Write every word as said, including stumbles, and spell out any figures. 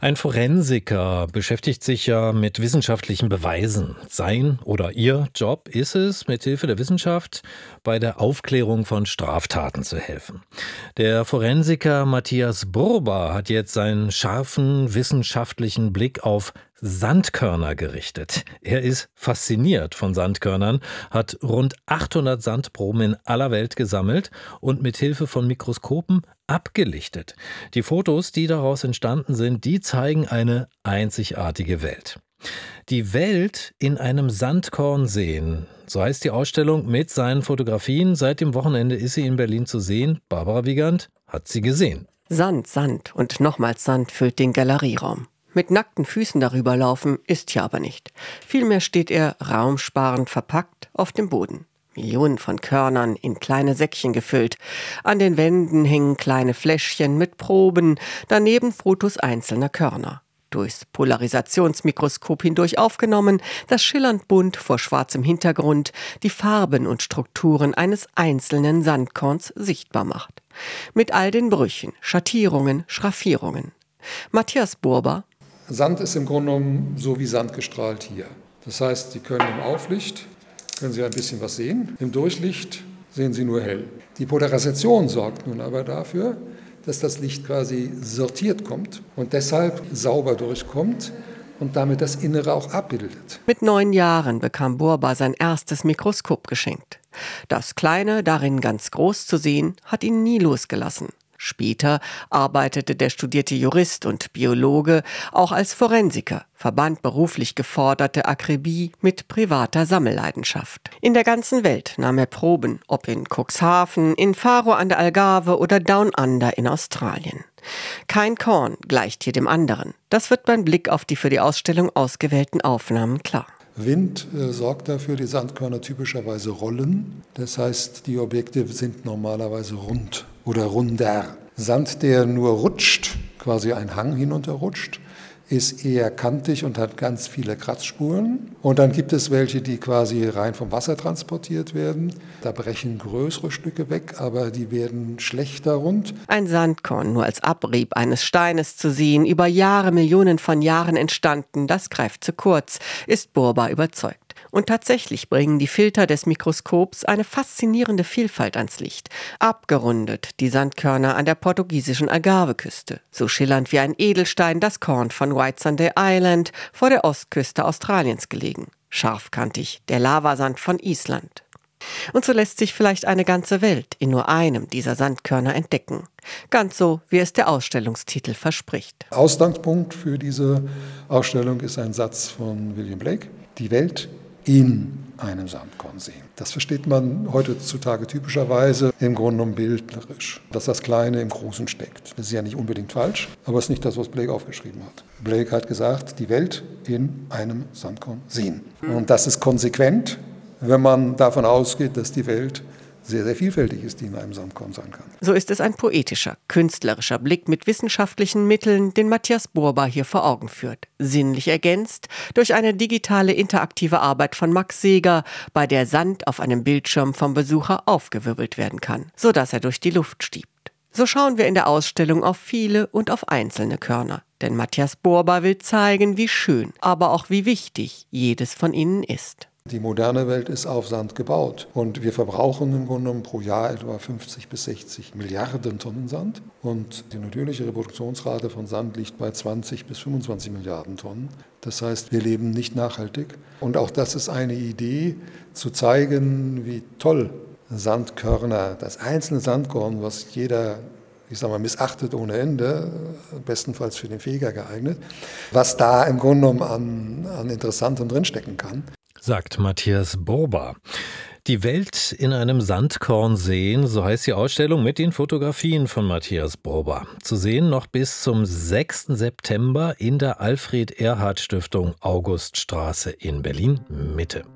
Ein Forensiker beschäftigt sich ja mit wissenschaftlichen Beweisen. Sein oder ihr Job ist es, mithilfe der Wissenschaft bei der Aufklärung von Straftaten zu helfen. Der Forensiker Matthias Burba hat jetzt seinen scharfen wissenschaftlichen Blick auf Sandkörner gerichtet. Er ist fasziniert von Sandkörnern, hat rund achthundert Sandproben in aller Welt gesammelt und mithilfe von Mikroskopen abgelichtet. Die Fotos, die daraus entstanden sind, die zeigen eine einzigartige Welt. Die Welt in einem Sandkorn sehen, so heißt die Ausstellung mit seinen Fotografien. Seit dem Wochenende ist sie in Berlin zu sehen. Barbara Wiegand hat sie gesehen. Sand, Sand und nochmals Sand füllt den Galerieraum. Mit nackten Füßen darüber laufen ist hier aber nicht. Vielmehr steht er raumsparend verpackt auf dem Boden. Millionen von Körnern in kleine Säckchen gefüllt. An den Wänden hängen kleine Fläschchen mit Proben, daneben Fotos einzelner Körner. Durchs Polarisationsmikroskop hindurch aufgenommen, das schillernd bunt vor schwarzem Hintergrund die Farben und Strukturen eines einzelnen Sandkorns sichtbar macht. Mit all den Brüchen, Schattierungen, Schraffierungen. Matthias Burba: Sand ist im Grunde genommen so wie Sand gestrahlt hier. Das heißt, Sie können im Auflicht können Sie ein bisschen was sehen. Im Durchlicht sehen Sie nur hell. Die Polarisation sorgt nun aber dafür, dass das Licht quasi sortiert kommt und deshalb sauber durchkommt und damit das Innere auch abbildet. Mit neun Jahren bekam Burba sein erstes Mikroskop geschenkt. Das Kleine, darin ganz groß zu sehen, hat ihn nie losgelassen. Später arbeitete der studierte Jurist und Biologe auch als Forensiker, verband beruflich geforderte Akribie mit privater Sammelleidenschaft. In der ganzen Welt nahm er Proben, ob in Cuxhaven, in Faro an der Algarve oder Down Under in Australien. Kein Korn gleicht hier dem anderen. Das wird beim Blick auf die für die Ausstellung ausgewählten Aufnahmen klar. Wind äh, sorgt dafür, die Sandkörner typischerweise rollen. Das heißt, die Objekte sind normalerweise rund oder runder. Sand, der nur rutscht, quasi ein Hang hinunterrutscht, ist eher kantig und hat ganz viele Kratzspuren. Und dann gibt es welche, die quasi rein vom Wasser transportiert werden. Da brechen größere Stücke weg, aber die werden schlechter rund. Ein Sandkorn nur als Abrieb eines Steines zu sehen, über Jahre, Millionen von Jahren entstanden, das greift zu kurz, ist Burba überzeugt. Und tatsächlich bringen die Filter des Mikroskops eine faszinierende Vielfalt ans Licht. Abgerundet die Sandkörner an der portugiesischen Algarve-Küste. So schillernd wie ein Edelstein das Korn von White Sunday Island vor der Ostküste Australiens gelegen. Scharfkantig der Lavasand von Island. Und so lässt sich vielleicht eine ganze Welt in nur einem dieser Sandkörner entdecken. Ganz so, wie es der Ausstellungstitel verspricht. Ausgangspunkt für diese Ausstellung ist ein Satz von William Blake. Die Welt in einem Sandkorn sehen. Das versteht man heutzutage typischerweise im Grunde genommen bildnerisch, dass das Kleine im Großen steckt. Das ist ja nicht unbedingt falsch, aber es ist nicht das, was Blake aufgeschrieben hat. Blake hat gesagt, die Welt in einem Sandkorn sehen. Und das ist konsequent, wenn man davon ausgeht, dass die Welt sehr, sehr vielfältig ist, die in einem Sandkorn sein kann. So ist es ein poetischer, künstlerischer Blick mit wissenschaftlichen Mitteln, den Matthias Burba hier vor Augen führt. Sinnlich ergänzt durch eine digitale interaktive Arbeit von Max Seeger, bei der Sand auf einem Bildschirm vom Besucher aufgewirbelt werden kann, sodass er durch die Luft stiebt. So schauen wir in der Ausstellung auf viele und auf einzelne Körner. Denn Matthias Burba will zeigen, wie schön, aber auch wie wichtig jedes von ihnen ist. Die moderne Welt ist auf Sand gebaut und wir verbrauchen im Grunde genommen pro Jahr etwa fünfzig bis sechzig Milliarden Tonnen Sand und die natürliche Reproduktionsrate von Sand liegt bei zwanzig bis fünfundzwanzig Milliarden Tonnen. Das heißt, wir leben nicht nachhaltig und auch das ist eine Idee, zu zeigen, wie toll Sandkörner, das einzelne Sandkorn, was jeder ich sage mal, missachtet ohne Ende, bestenfalls für den Feger geeignet, was da im Grunde genommen an, an Interessantem drinstecken kann. Sagt Matthias Burba. Die Welt in einem Sandkorn sehen, so heißt die Ausstellung mit den Fotografien von Matthias Burba. Zu sehen noch bis zum sechsten September in der Alfred-Erhard-Stiftung Auguststraße in Berlin-Mitte.